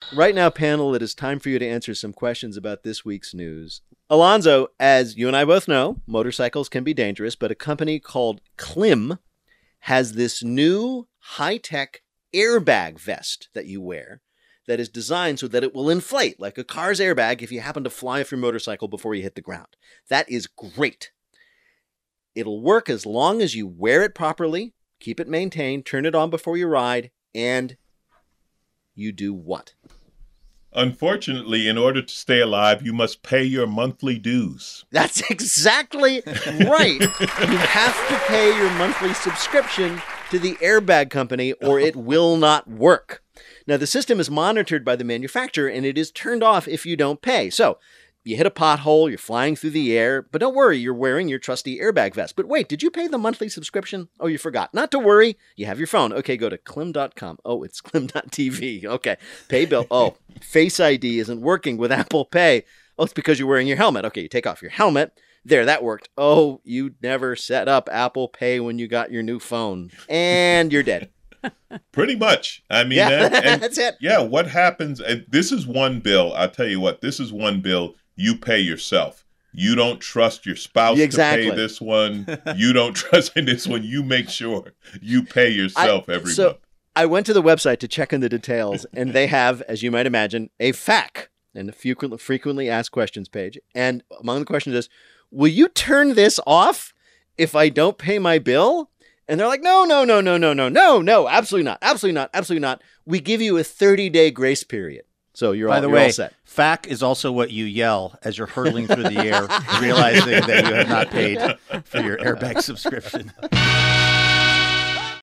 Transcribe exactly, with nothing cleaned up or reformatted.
Right now, panel, it is time for you to answer some questions about this week's news. Alonzo, as you and I both know, motorcycles can be dangerous, but a company called Klim has this new high-tech airbag vest that you wear that is designed so that it will inflate like a car's airbag if you happen to fly off your motorcycle before you hit the ground. That is great. It'll work as long as you wear it properly, keep it maintained, turn it on before you ride, and you do what? Unfortunately, in order to stay alive, you must pay your monthly dues. That's exactly right. You have to pay your monthly subscription to the airbag company or it will not work. Now, the system is monitored by the manufacturer and it is turned off if you don't pay. So you hit a pothole, you're flying through the air, but don't worry, you're wearing your trusty airbag vest. But wait, did you pay the monthly subscription? Oh, you forgot. Not to worry, you have your phone. Okay, go to klim dot com. Oh, it's klim dot t v. Okay, pay bill. Oh, Face I D isn't working with Apple Pay. Oh, it's because you're wearing your helmet. Okay, you take off your helmet. There, that worked. Oh, you never set up Apple Pay when you got your new phone. And you're dead. Pretty much. I mean, yeah, and, and, that's it. Yeah, what happens, and this is one bill, I'll tell you what, this is one bill you pay yourself. You don't trust your spouse exactly. to pay this one. You don't trust in this one. You make sure you pay yourself I, every so month. I went to the website to check in the details, and they have, as you might imagine, a F A Q, and a frequently, frequently asked questions page. And among the questions is, will you turn this off if I don't pay my bill? And they're like, no, no, no, no, no, no, no, no, absolutely not, absolutely not, absolutely not. We give you a thirty-day grace period. So you're, By all, the you're way, all set. F A Q is also what you yell as you're hurtling through the air, realizing that you have not paid for your airbag subscription.